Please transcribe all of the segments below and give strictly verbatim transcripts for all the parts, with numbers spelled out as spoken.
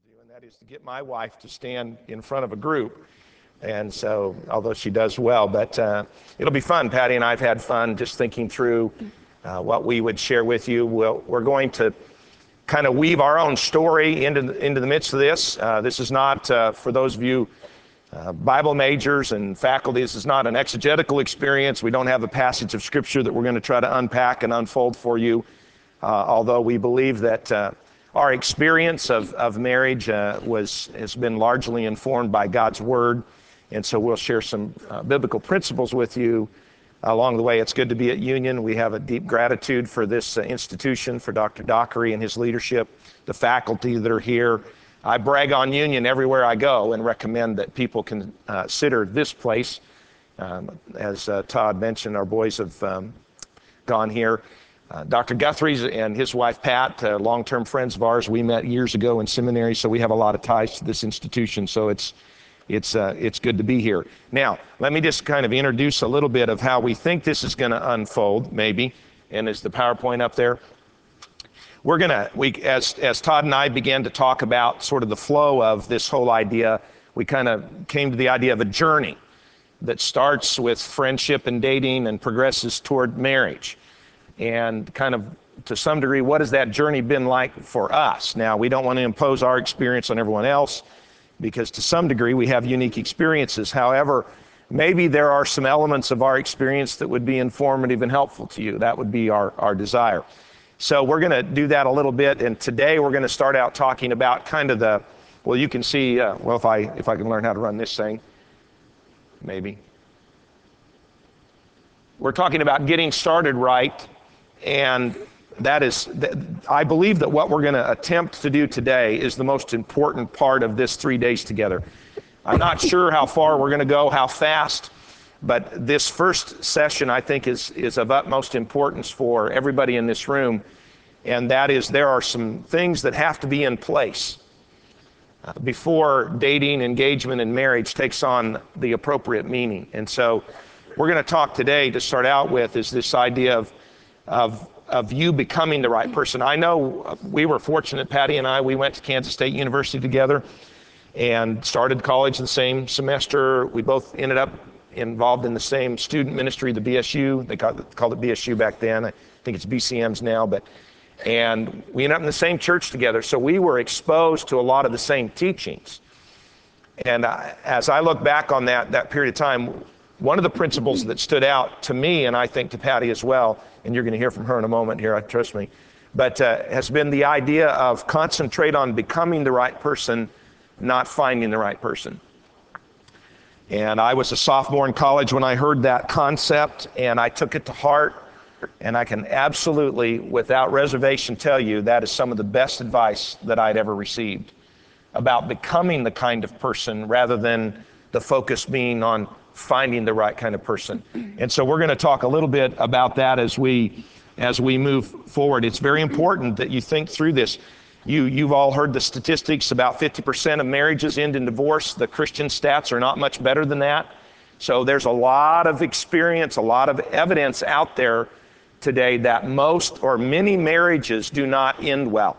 do, and that is to get my wife to stand in front of a group. And so, although she does well, but uh, it'll be fun. Patty and I have had fun just thinking through uh, what we would share with you. We'll, we're going to kind of weave our own story into the, into the midst of this. Uh, this is not, uh, for those of you uh, Bible majors and faculty, this is not an exegetical experience. We don't have a passage of Scripture that we're going to try to unpack and unfold for you, uh, although we believe that uh, our experience of, of marriage uh, was has been largely informed by God's Word. And so we'll share some uh, biblical principles with you along the way. It's good to be at Union. We have a deep gratitude for this uh, institution, for Doctor Dockery and his leadership, the faculty that are here. I brag on Union everywhere I go and recommend that people consider uh, this place. Um, as uh, Todd mentioned, our boys have um, gone here. Uh, Doctor Guthrie and his wife Pat, uh, long-term friends of ours. We met years ago in seminary, so we have a lot of ties to this institution. So it's It's uh, it's good to be here. Now, let me just kind of introduce a little bit of how we think this is going to unfold, maybe. And is the PowerPoint up there? We're going to, we as as Todd and I began to talk about sort of the flow of this whole idea, we kind of came to the idea of a journey that starts with friendship and dating and progresses toward marriage. And kind of, to some degree, what has that journey been like for us? Now, we don't want to impose our experience on everyone else, because to some degree we have unique experiences. However, maybe there are some elements of our experience that would be informative and helpful to you. That would be our, our desire. So we're going to do that a little bit, and today we're going to start out talking about kind of the, well, you can see, uh, well, if I, if I can learn how to run this thing, maybe. We're talking about getting started right, and that is, I believe that what we're going to attempt to do today is the most important part of this three days together. I'm not sure how far we're going to go, how fast, but this first session I think is, is of utmost importance for everybody in this room, and that is there are some things that have to be in place uh, before dating, engagement, and marriage takes on the appropriate meaning. And so we're going to talk today to start out with is this idea of, of of you becoming the right person. I know we were fortunate, Patty and I, we went to Kansas State University together and started college the same semester. We both ended up involved in the same student ministry, the B S U. They called it, called it B S U back then. I think it's B C Ms now, but and we ended up in the same church together. So we were exposed to a lot of the same teachings. And I, as I look back on that, that period of time, one of the principles that stood out to me, and I think to Patty as well, and you're going to hear from her in a moment here, trust me, but uh, has been the idea of concentrate on becoming the right person, not finding the right person. And I was a sophomore in college when I heard that concept, and I took it to heart, and I can absolutely, without reservation, tell you that is some of the best advice that I'd ever received about becoming the kind of person rather than the focus being on finding the right kind of person. And so we're going to talk a little bit about that as we as we move forward. It's very important that you think through this. You you've all heard the statistics, about fifty percent of marriages end in divorce. The Christian stats are not much better than that. So there's a lot of experience, a lot of evidence out there today that most or many marriages do not end well.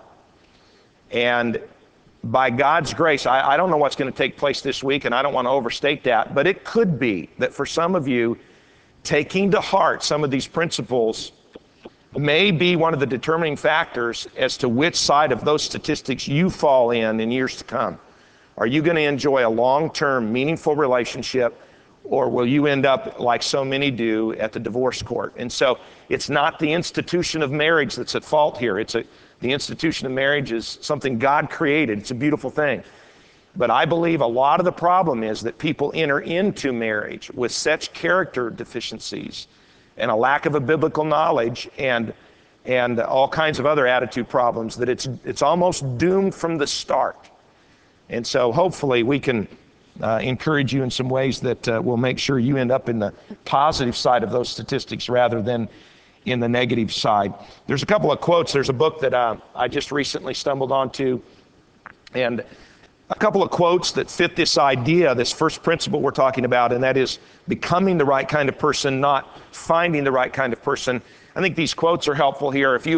And by God's grace, I, I don't know what's going to take place this week, and I don't want to overstate that, but it could be that for some of you, taking to heart some of these principles may be one of the determining factors as to which side of those statistics you fall in in years to come. Are you going to enjoy a long-term, meaningful relationship, or will you end up, like so many do, at the divorce court? And so it's not the institution of marriage that's at fault here. It's a The institution of marriage is something God created. It's a beautiful thing. But I believe a lot of the problem is that people enter into marriage with such character deficiencies and a lack of a biblical knowledge and and all kinds of other attitude problems that it's it's almost doomed from the start. And so hopefully we can uh, encourage you in some ways that uh, will make sure you end up in the positive side of those statistics rather than in the negative side. There's a couple of quotes. There's a book that uh, I just recently stumbled onto, and a couple of quotes that fit this idea, this first principle we're talking about, and that is becoming the right kind of person, not finding the right kind of person. I think these quotes are helpful here. If you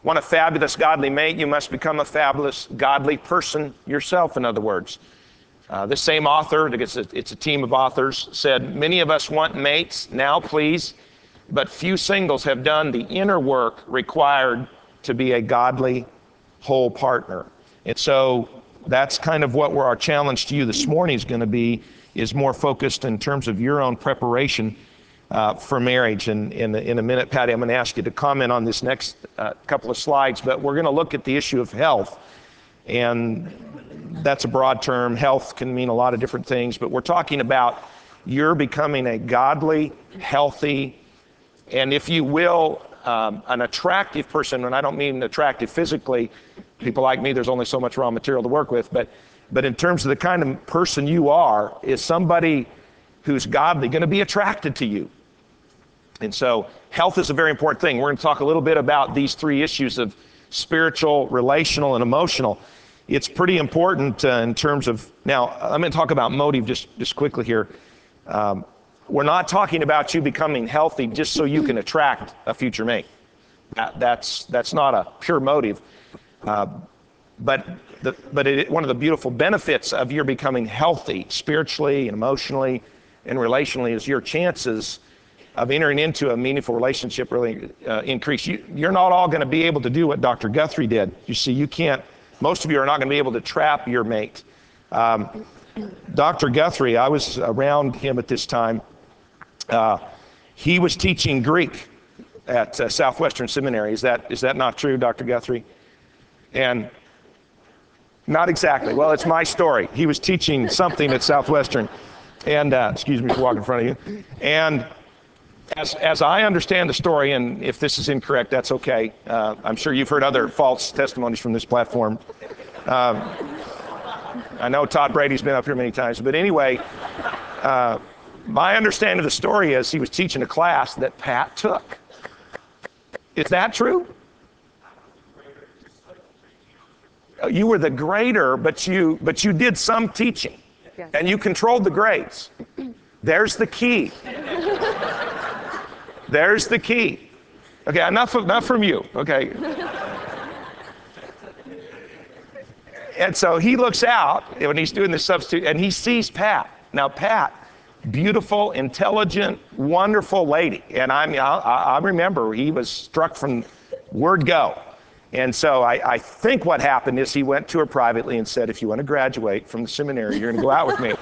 Want a fabulous godly mate, you must become a fabulous godly person yourself, in other words. Uh, this same author, it's a, it's a team of authors, said, many of us want mates now, please, but few singles have done the inner work required to be a godly whole partner. And so that's kind of what we're, our challenge to you this morning is going to be, is more focused in terms of your own preparation uh, for marriage. And in, in a minute, Patty, I'm going to ask you to comment on this next uh, couple of slides, but we're going to look at the issue of health. And that's a broad term. Health can mean a lot of different things, but we're talking about you're becoming a godly, healthy, and if you will, um, an attractive person. And I don't mean attractive physically. People like me, there's only so much raw material to work with, but but in terms of the kind of person you are, is somebody who's godly going to be attracted to you. And so health is a very important thing. We're going to talk a little bit about these three issues of spiritual, relational, and emotional. It's pretty important uh, in terms of, now I'm going to talk about motive just, just quickly here. Um, we're not talking about you becoming healthy just so you can attract a future mate. That, that's, that's not a pure motive. Uh, but the, but it, one of the beautiful benefits of your becoming healthy spiritually and emotionally and relationally is your chances of entering into a meaningful relationship really uh, increase. You, you're not all going to be able to do what Doctor Guthrie did. You see, you can't, most of you are not going to be able to trap your mate. Um, Doctor Guthrie, I was around him at this time. Uh, he was teaching Greek at uh, Southwestern Seminary. Is that is that not true, Doctor Guthrie? And not exactly. Well, it's my story. He was teaching something at Southwestern. And, uh, excuse me for walking in front of you. And as, as I understand the story, and if this is incorrect, that's okay. Uh, I'm sure you've heard other false testimonies from this platform. Um, I know Todd Brady's been up here many times. But anyway, uh, my understanding of the story is he was teaching a class that Pat took. Is that true? You were the grader, but you but you did some teaching, yes. And you controlled the grades. There's the key. There's the key. Okay, enough of, enough from you. Okay. And so he looks out when he's doing the substitute, and he sees Pat. Now, Pat, beautiful, intelligent, wonderful lady, and I mean, I, I remember he was struck from word go. And so I, I think what happened is he went to her privately and said, if you want to graduate from the seminary, you're going to go out with me.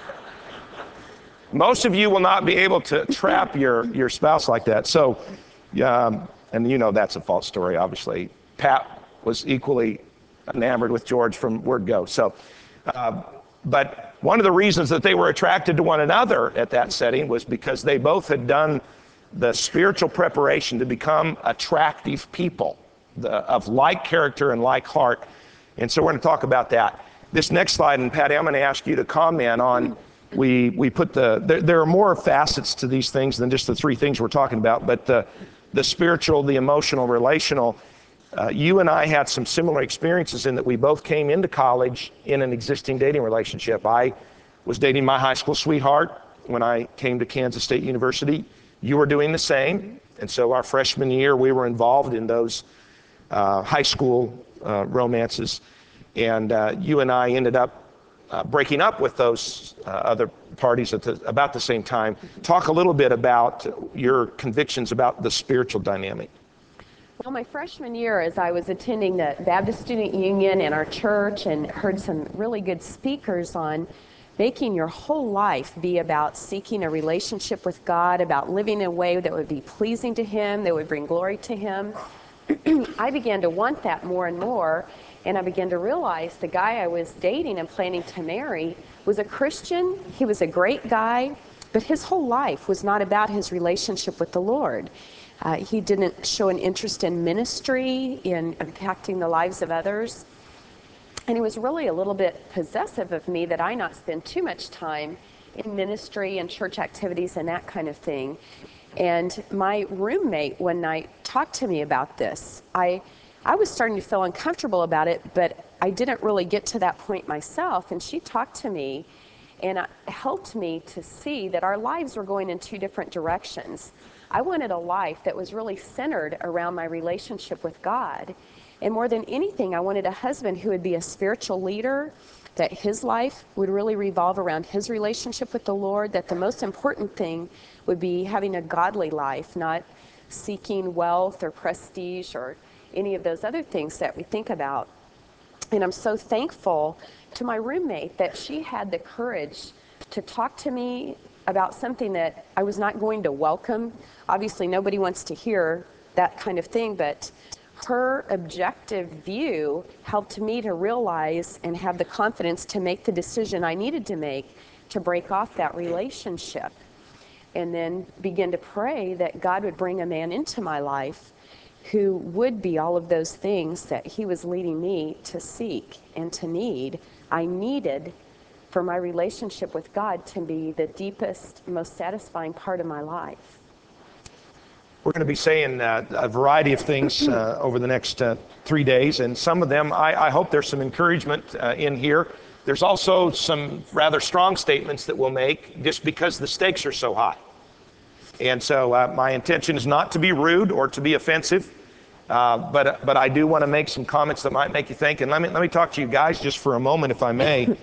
Most of you will not be able to trap your, your spouse like that. So, um, and you know that's a false story, obviously. Pat was equally enamored with George from word go. So, uh, but one of the reasons that they were attracted to one another at that setting was because they both had done the spiritual preparation to become attractive people. The, of like character and like heart. And so we're going to talk about that. This next slide, and Patty, I'm going to ask you to comment on, we we put the, there, there are more facets to these things than just the three things we're talking about, but the, the spiritual, the emotional, relational, uh, you and I had some similar experiences in that we both came into college in an existing dating relationship. I was dating my high school sweetheart when I came to Kansas State University. You were doing the same. And so our freshman year, we were involved in those Uh, high school uh, romances, and uh, you and I ended up uh, breaking up with those uh, other parties at the, about the same time. Talk a little bit about your convictions about the spiritual dynamic. Well, my freshman year, as I was attending the Baptist Student Union and our church and heard some really good speakers on making your whole life be about seeking a relationship with God, about living in a way that would be pleasing to Him, that would bring glory to Him, I began to want that more and more, and I began to realize the guy I was dating and planning to marry was a Christian. He was a great guy, but his whole life was not about his relationship with the Lord. Uh, he didn't show an interest in ministry, in impacting the lives of others, and he was really a little bit possessive of me that I not spend too much time in ministry and church activities and that kind of thing. And my roommate one night talked to me about this. I, I was starting to feel uncomfortable about it, but I didn't really get to that point myself. And she talked to me and helped me to see that our lives were going in two different directions. I wanted a life that was really centered around my relationship with God. And more than anything, I wanted a husband who would be a spiritual leader, that his life would really revolve around his relationship with the Lord, that the most important thing would be having a godly life, not seeking wealth or prestige or any of those other things that we think about. And I'm so thankful to my roommate that she had the courage to talk to me about something that I was not going to welcome. Obviously, nobody wants to hear that kind of thing, but her objective view helped me to realize and have the confidence to make the decision I needed to make to break off that relationship. And then begin to pray that God would bring a man into my life who would be all of those things that he was leading me to seek and to need. I needed for my relationship with God to be the deepest, most satisfying part of my life. We're going to be saying uh, a variety of things uh, over the next uh, three days, and some of them, I, I hope there's some encouragement uh, in here. There's also some rather strong statements that we'll make just because the stakes are so high. And so uh, my intention is not to be rude or to be offensive, uh, but but I do want to make some comments that might make you think. And let me let me talk to you guys just for a moment, if I may.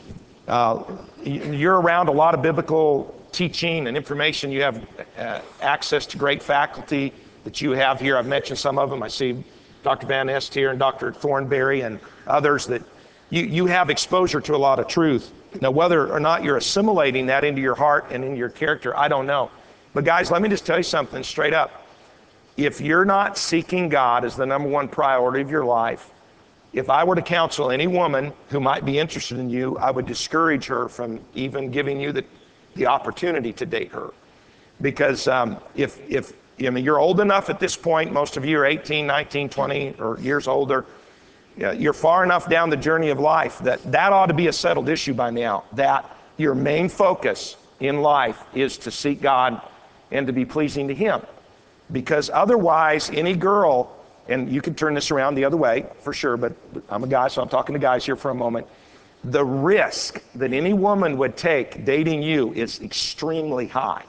Uh, you're around a lot of biblical teaching and information. You have uh, access to great faculty that you have here. I've mentioned some of them. I see Doctor Van Est here and Doctor Thornberry and others that you, you have exposure to a lot of truth. Now, whether or not you're assimilating that into your heart and into your character, I don't know. But guys, let me just tell you something straight up. If you're not seeking God as the number one priority of your life, if I were to counsel any woman who might be interested in you, I would discourage her from even giving you the, the opportunity to date her. Because um, if, if I mean, you're old enough at this point, most of you are eighteen, nineteen, twenty, or years older, you're far enough down the journey of life that that ought to be a settled issue by now, that your main focus in life is to seek God and to be pleasing to Him. Because otherwise, any girl, and you can turn this around the other way for sure, but I'm a guy, so I'm talking to guys here for a moment. The risk that any woman would take dating you is extremely high.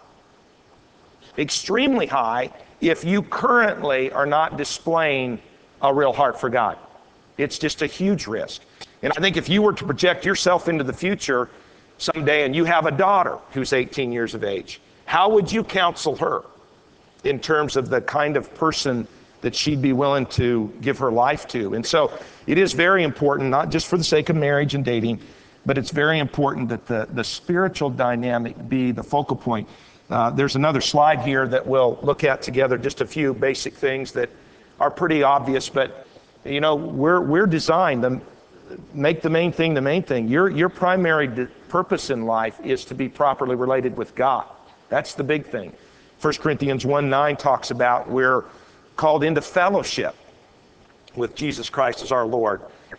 Extremely high if you currently are not displaying a real heart for God. It's just a huge risk. And I think if you were to project yourself into the future someday and you have a daughter who's eighteen years of age, how would you counsel her in terms of the kind of person that she'd be willing to give her life to? And so it is very important, not just for the sake of marriage and dating, but it's very important that the, the spiritual dynamic be the focal point. Uh, there's another slide here that we'll look at together, just a few basic things that are pretty obvious, but you know, we're we're designed to make the main thing the main thing. Your, your primary de- purpose in life is to be properly related with God. That's the big thing. First Corinthians one nine talks about we're called into fellowship with Jesus Christ as our Lord.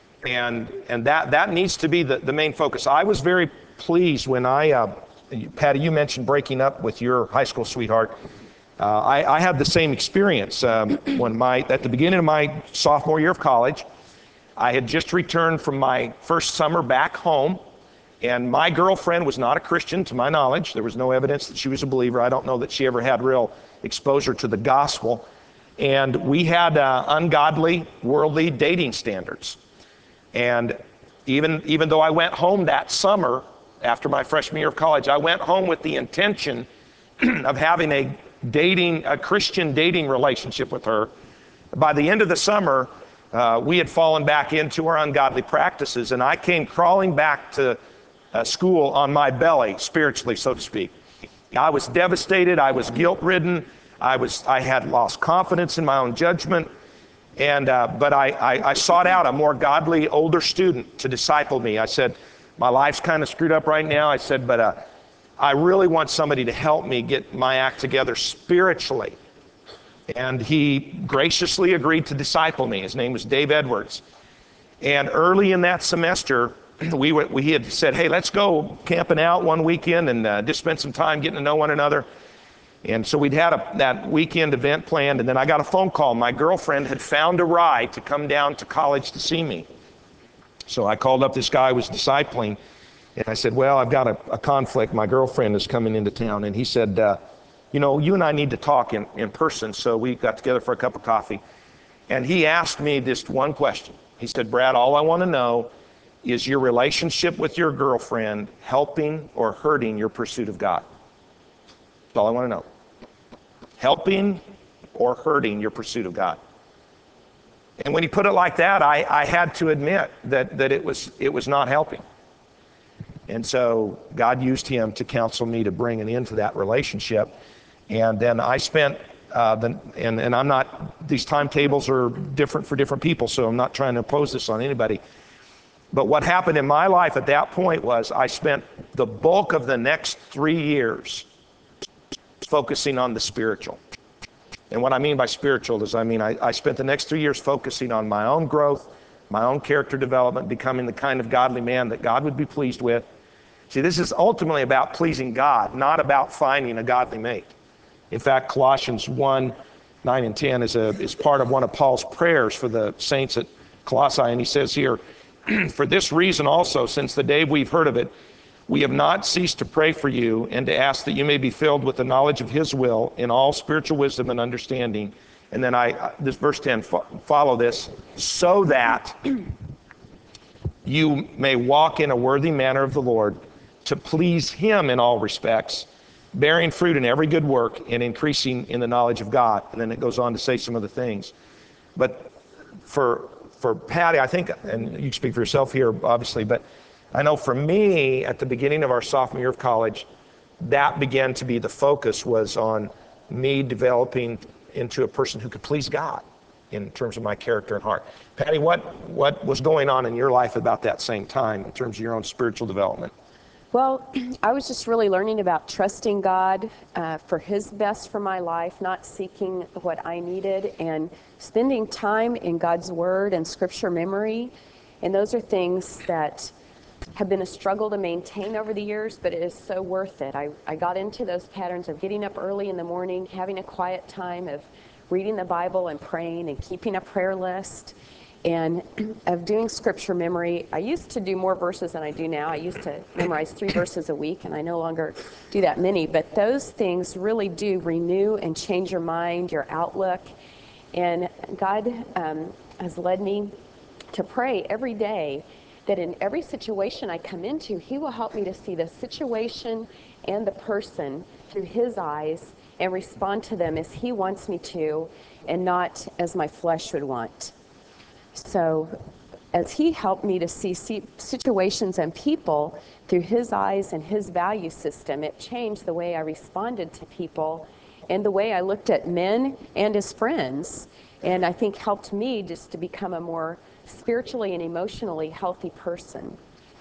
And and that, that needs to be the, the main focus. I was very pleased when I, uh, Patty, you mentioned breaking up with your high school sweetheart. Uh, I, I had the same experience um, when my, at the beginning of my sophomore year of college. I had just returned from my first summer back home, and my girlfriend was not a Christian to my knowledge. There was no evidence that she was a believer. I don't know that she ever had real exposure to the gospel. And we had uh, ungodly, worldly dating standards. And even, even though I went home that summer after my freshman year of college, I went home with the intention of having a dating, a Christian dating relationship with her. By the end of the summer, uh, we had fallen back into our ungodly practices, and I came crawling back to uh, school on my belly, spiritually, so to speak. I was devastated. I was guilt-ridden. I was, I had lost confidence in my own judgment. And, uh, but I, I, I sought out a more godly older student to disciple me. I said, my life's kind of screwed up right now. I said, but uh, I really want somebody to help me get my act together spiritually. And he graciously agreed to disciple me. His name was Dave Edwards. And early in that semester, we were, we had said, hey, let's go camping out one weekend and uh, just spend some time getting to know one another. And so we'd had a, that weekend event planned, and then I got a phone call. My girlfriend had found a ride to come down to college to see me. So I called up this guy who was discipling, and I said, well, I've got a, a conflict. My girlfriend is coming into town. And he said, uh, you know, you and I need to talk in, in person. So we got together for a cup of coffee. And he asked me this one question. He said, Brad, all I want to know is your relationship with your girlfriend helping or hurting your pursuit of God? That's all I want to know. Helping or hurting your pursuit of God? And when he put it like that, I, I had to admit that, that it was it was not helping. And so God used him to counsel me to bring an end to that relationship. And then I spent, uh, the, and, and I'm not, these timetables are different for different people, so I'm not trying to impose this on anybody. But what happened in my life at that point was I spent the bulk of the next three years focusing on the spiritual. And what I mean by spiritual is, I mean, I, I spent the next three years focusing on my own growth, my own character development, becoming the kind of godly man that God would be pleased with. See, this is ultimately about pleasing God, not about finding a godly mate. In fact, Colossians one, nine and ten is, a, is part of one of Paul's prayers for the saints at Colossae. And he says here, for this reason also, since the day we've heard of it, we have not ceased to pray for you and to ask that you may be filled with the knowledge of his will in all spiritual wisdom and understanding. And then I, this verse ten, follow this, so that you may walk in a worthy manner of the Lord, to please him in all respects, bearing fruit in every good work and increasing in the knowledge of God. And then it goes on to say some of the things. But for for Patty, I think, and you can speak for yourself here, obviously, but I know for me, at the beginning of our sophomore year of college, that began to be the focus, was on me developing into a person who could please God in terms of my character and heart. Patty, what, what was going on in your life about that same time in terms of your own spiritual development? Well, I was just really learning about trusting God uh, for his best for my life, not seeking what I needed, and spending time in God's word and scripture memory. And those are things that have been a struggle to maintain over the years, but it is so worth it. I, I got into those patterns of getting up early in the morning, having a quiet time, of reading the Bible and praying and keeping a prayer list, and of doing scripture memory. I used to do more verses than I do now. I used to memorize three verses a week, and I no longer do that many. But those things really do renew and change your mind, your outlook. And God um, has led me to pray every day that in every situation I come into, he will help me to see the situation and the person through his eyes and respond to them as he wants me to, and not as my flesh would want. So as he helped me to see situations and people through his eyes and his value system, it changed the way I responded to people and the way I looked at men and as friends. And I think helped me just to become a more spiritually and emotionally healthy person.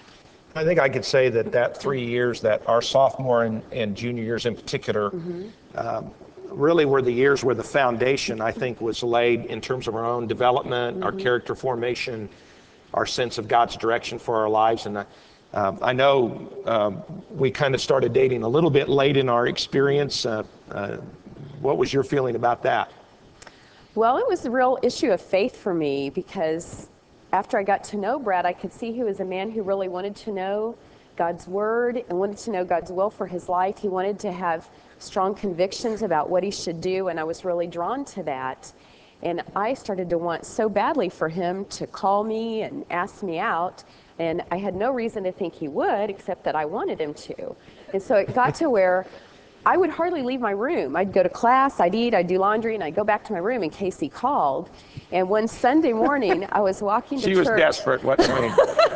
I think I could say that that three years, that our sophomore and, and junior years in particular, mm-hmm. um, really were the years where the foundation, I think, was laid in terms of our own development, mm-hmm. our character formation, our sense of God's direction for our lives. And I, uh, I know um, we kind of started dating a little bit late in our experience. Uh, uh, what was your feeling about that? Well, it was a real issue of faith for me, because after I got to know Brad, I could see he was a man who really wanted to know God's word and wanted to know God's will for his life. He wanted to have strong convictions about what he should do, and I was really drawn to that. And I started to want so badly for him to call me and ask me out, and I had no reason to think he would, except that I wanted him to. And so it got to where I would hardly leave my room. I'd go to class, I'd eat, I'd do laundry, and I'd go back to my room in case he called. And one Sunday morning, I was walking to she church. She was desperate, what's me?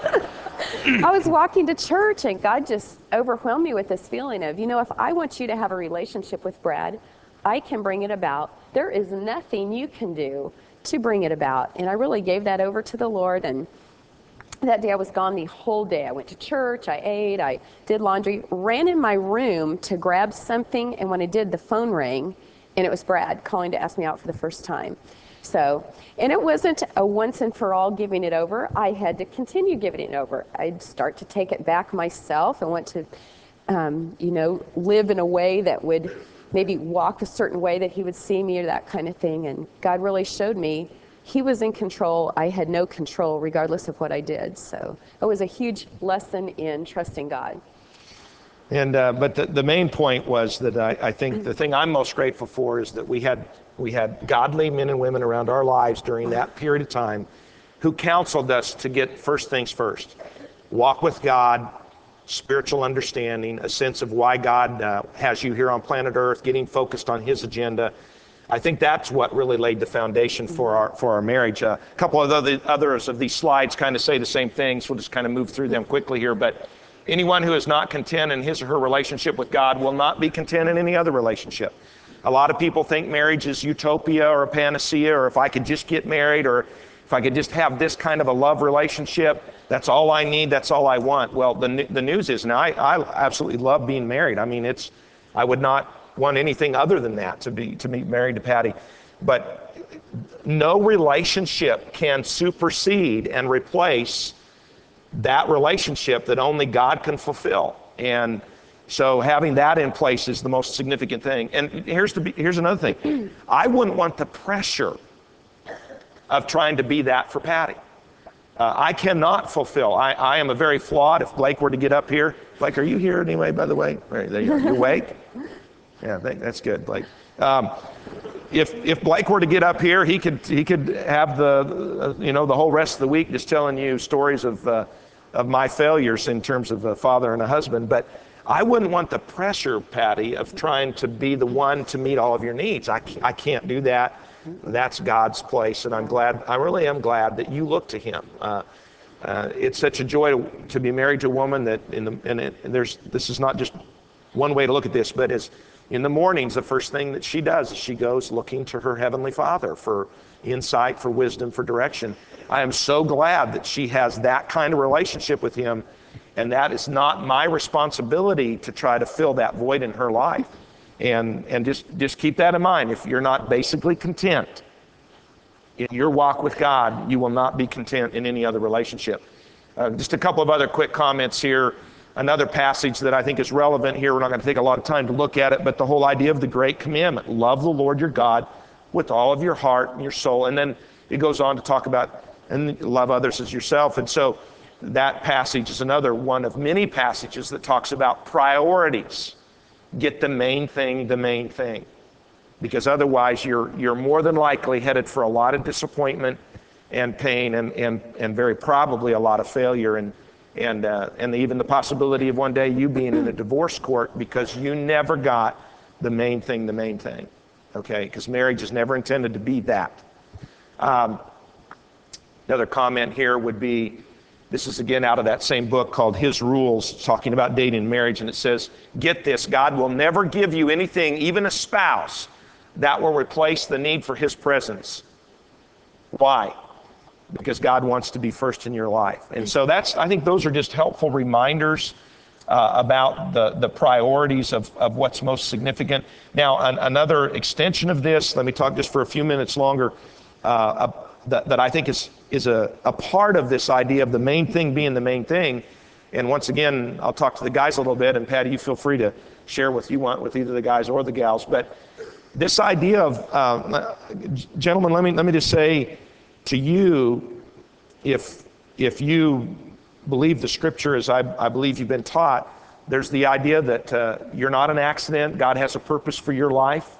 I was walking to church, and God just overwhelmed me with this feeling of, you know, if I want you to have a relationship with Brad, I can bring it about. There is nothing you can do to bring it about. And I really gave that over to the Lord. And that day I was gone the whole day. I went to church, I ate, I did laundry, ran in my room to grab something, and when I did, the phone rang, and it was Brad calling to ask me out for the first time. So, and it wasn't a once and for all giving it over. I had to continue giving it over. I'd start to take it back myself and want to, um, you know, live in a way that would maybe walk a certain way that he would see me, or that kind of thing. And God really showed me he was in control. I had no control regardless of what I did. So it was a huge lesson in trusting God. And uh, but the, the main point was that I, I think the thing I'm most grateful for is that we had we had godly men and women around our lives during that period of time who counseled us to get first things first. Walk with God, spiritual understanding, a sense of why God uh, has you here on planet Earth, getting focused on His agenda. I think that's what really laid the foundation for our for our marriage. Uh, a couple of other others of these slides kind of say the same things. We'll just kind of move through them quickly here. But anyone who is not content in his or her relationship with God will not be content in any other relationship. A lot of people think marriage is utopia or a panacea, or if I could just get married, or if I could just have this kind of a love relationship, that's all I need, that's all I want. Well, the the news is, now I, I absolutely love being married. I mean, it's, I would not want anything other than that, to be to be married to Patty. But no relationship can supersede and replace that relationship that only God can fulfill. And so having that in place is the most significant thing. And here's the here's another thing. I wouldn't want the pressure of trying to be that for Patty. Uh, I cannot fulfill. I, I am a very flawed. If Blake were to get up here, Blake, are you here anyway, by the way? Right, there you are. You awake? Yeah, that's good, Blake. Um, if if Blake were to get up here, he could he could have the uh, you know the whole rest of the week just telling you stories of uh, of my failures in terms of a father and a husband. But I wouldn't want the pressure, Patty, of trying to be the one to meet all of your needs. I I can't do that. That's God's place, and I'm glad. I really am glad that you look to Him. Uh, uh, it's such a joy to, to be married to a woman that in the and, it, and there's this is not just one way to look at this, but is in the mornings, the first thing that she does is she goes looking to her Heavenly Father for insight, for wisdom, for direction. I am so glad that she has that kind of relationship with Him, and that is not my responsibility to try to fill that void in her life. And and just, just keep that in mind. If you're not basically content in your walk with God, you will not be content in any other relationship. Uh, just a couple of other quick comments here. Another passage that I think is relevant here, we're not going to take a lot of time to look at it, but the whole idea of the great commandment, love the Lord your God with all of your heart and your soul. And then it goes on to talk about, and love others as yourself. And so that passage is another one of many passages that talks about priorities. Get the main thing, the main thing. Because otherwise you're you're more than likely headed for a lot of disappointment and pain and and, and very probably a lot of failure and and uh, and even the possibility of one day you being in a divorce court because you never got the main thing, the main thing. Okay? Because marriage is never intended to be that. Um, another comment here would be, this is again out of that same book called His Rules, talking about dating and marriage, and it says, get this, God will never give you anything, even a spouse, that will replace the need for His presence. Why? Because God wants to be first in your life. And so that's, I think those are just helpful reminders uh, about the, the priorities of, of what's most significant. Now, an, another extension of this, let me talk just for a few minutes longer, uh, that, that I think is is a, a part of this idea of the main thing being the main thing. And once again, I'll talk to the guys a little bit, and Patty, you feel free to share what you want with either the guys or the gals. But this idea of, uh, gentlemen, let me let me just say to you, if if you believe the scripture as I, I believe you've been taught, there's the idea that uh, you're not an accident. God has a purpose for your life.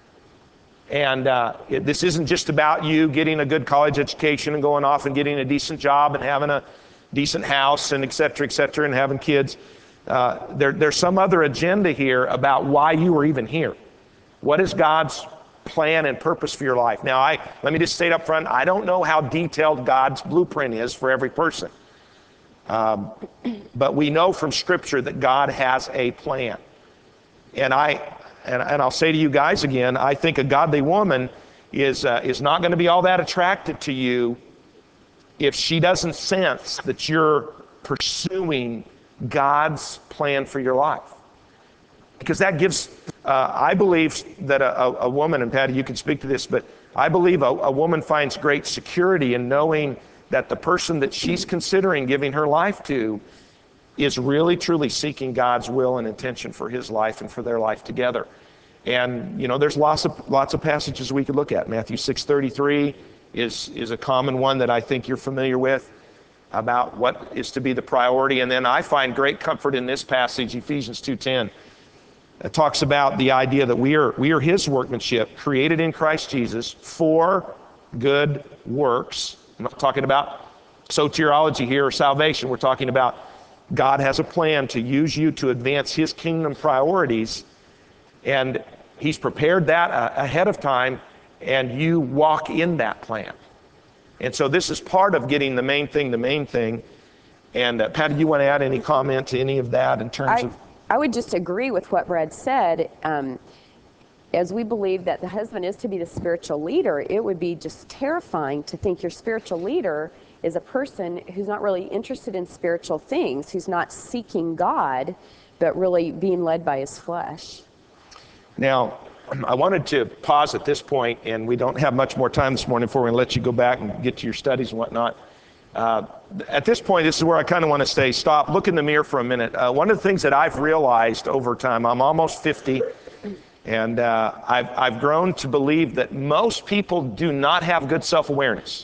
And uh, it, this isn't just about you getting a good college education and going off and getting a decent job and having a decent house and et cetera, et cetera, and having kids. Uh, there, there's some other agenda here about why you are even here. What is God's plan and purpose for your life? Now, I let me just state up front, I don't know how detailed God's blueprint is for every person. Um, but we know from Scripture that God has a plan. And I... And, and I'll say to you guys again, I think a godly woman is uh, is not going to be all that attracted to you if she doesn't sense that you're pursuing God's plan for your life. Because that gives, uh, I believe that a, a, a woman, and Patty, you can speak to this, but I believe a, a woman finds great security in knowing that the person that she's considering giving her life to is really truly seeking God's will and intention for his life and for their life together. And you know, there's lots of lots of passages we could look at. Matthew six thirty-three is is a common one that I think you're familiar with. about what is to be the priority. And then I find great comfort in this passage, Ephesians two ten. It talks about the idea that we are, we are his workmanship, created in Christ Jesus for good works. I'm not talking about soteriology here or salvation. We're talking about God has a plan to use you to advance his kingdom priorities, and he's prepared that uh, ahead of time, and you walk in that plan. And so this is part of getting the main thing the main thing. And uh, Patty, you want to add any comment to any of that in terms I, of... I would just agree with what Brad said. Um, as we believe that the husband is to be the spiritual leader, it would be just terrifying to think your spiritual leader is a person who's not really interested in spiritual things, who's not seeking God, but really being led by his flesh. Now, I wanted to pause at this point, and we don't have much more time this morning before we let you go back and get to your studies and whatnot. Uh, at this point, this is where I kind of want to say, stop, look in the mirror for a minute. Uh, one of the things that I've realized over time, I'm almost fifty, and uh, I've, I've grown to believe that most people do not have good self-awareness.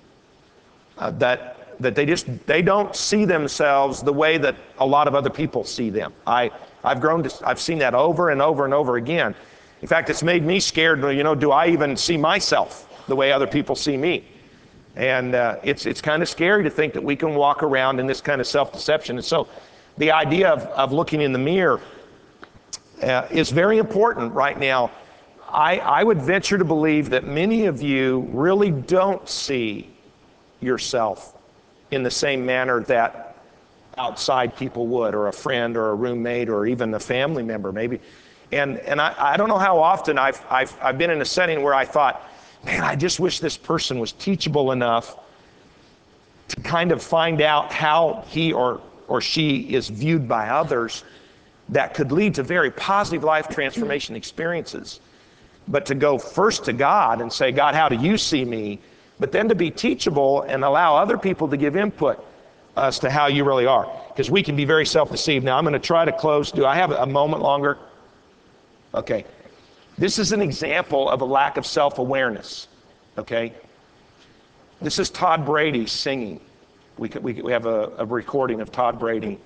Uh, that that they just, they don't see themselves the way that a lot of other people see them. I, I've grown to, I've seen that over and over and over again. In fact, it's made me scared, you know, do I even see myself the way other people see me? And uh, it's it's kind of scary to think that we can walk around in this kind of self-deception. And so the idea of, of looking in the mirror uh, is very important right now. I, I would venture to believe that many of you really don't see yourself in the same manner that outside people would, or a friend or a roommate or even a family member maybe. And and I, I don't know how often I've, I've I've been in a setting where I thought, man, I just wish this person was teachable enough to kind of find out how he or, or she is viewed by others that could lead to very positive life transformation experiences. But to go first to God and say, God, how do you see me? But then to be teachable and allow other people to give input as to how you really are. Because we can be very self-deceived. Now I'm going to try to close. Do I have a moment longer? Okay. This is an example of a lack of self-awareness, okay? This is Todd Brady singing. We, we, we have a, a recording of Todd Brady.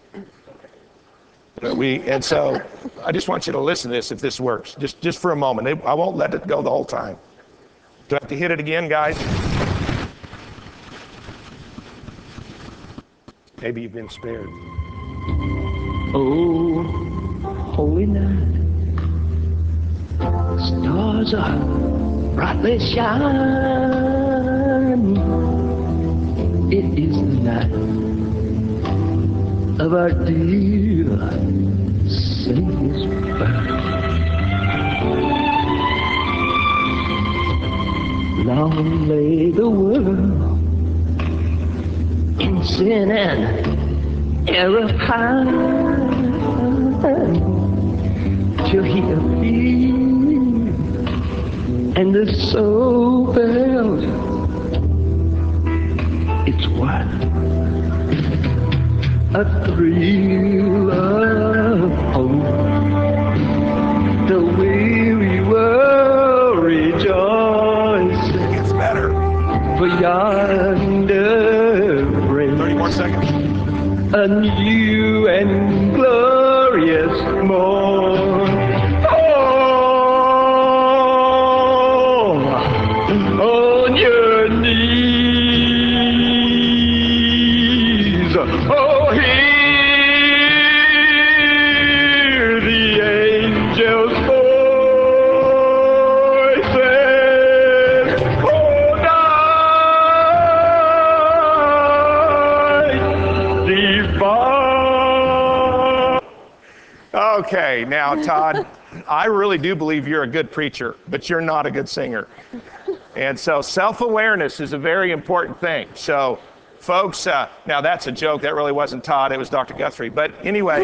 We, and so I just want you to listen to this if this works, just, just for a moment. I won't let it go the whole time. Do I have to hit it again, guys? Maybe you've been spared. Oh, holy night. Stars are brightly shining. It is the night of our dear Savior's birth. Long lay the world in sin and error high, till he appeared. And the soul felt its worth, a thrill of hope. The weary world rejoicing. It's better. For yonder breaks thirty more seconds. a new and glorious morn. On your knees, oh, hear the angels' voices, oh, night divine. Okay, now, Todd, I really do believe you're a good preacher, but you're not a good singer. And so self-awareness is a very important thing. So folks, uh, now that's a joke. That really wasn't Todd. It was Doctor Guthrie. But anyway,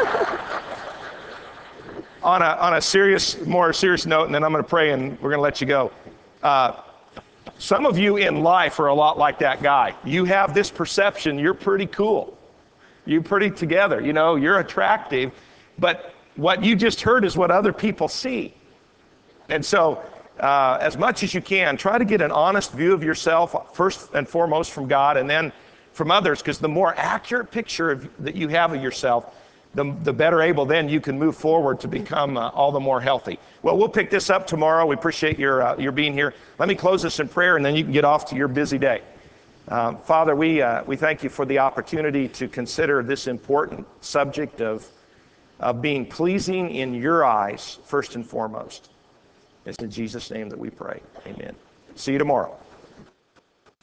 on a on a serious, more serious note, and then I'm going to pray and we're going to let you go. Uh, some of you in life are a lot like that guy. You have this perception. You're pretty cool. You're pretty together. You know, you're attractive. But what you just heard is what other people see. And so Uh, as much as you can, try to get an honest view of yourself, first and foremost from God, and then from others, because the more accurate picture of, that you have of yourself, the, the better able then you can move forward to become uh, all the more healthy. Well, we'll pick this up tomorrow. We appreciate your, uh, your being here. Let me close this in prayer, and then you can get off to your busy day. Um, Father, we, uh, we thank you for the opportunity to consider this important subject of, of being pleasing in your eyes, first and foremost. It's in Jesus' name that we pray. Amen. See you tomorrow.